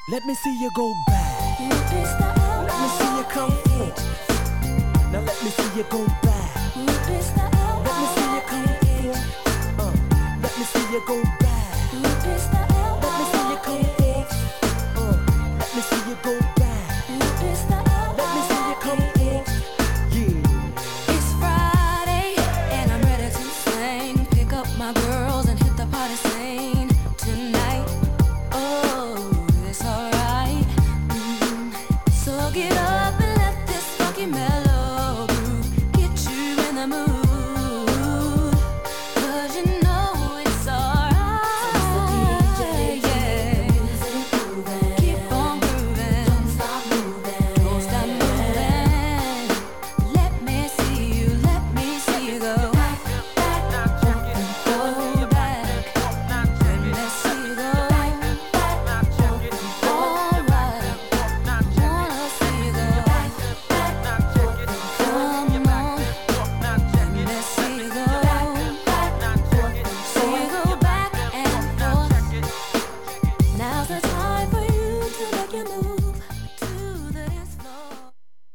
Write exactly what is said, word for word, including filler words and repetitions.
Let me see you go back. Let me see you come forth. Now let me see you go back. Let me see you come forth. Uh, let me see you go back.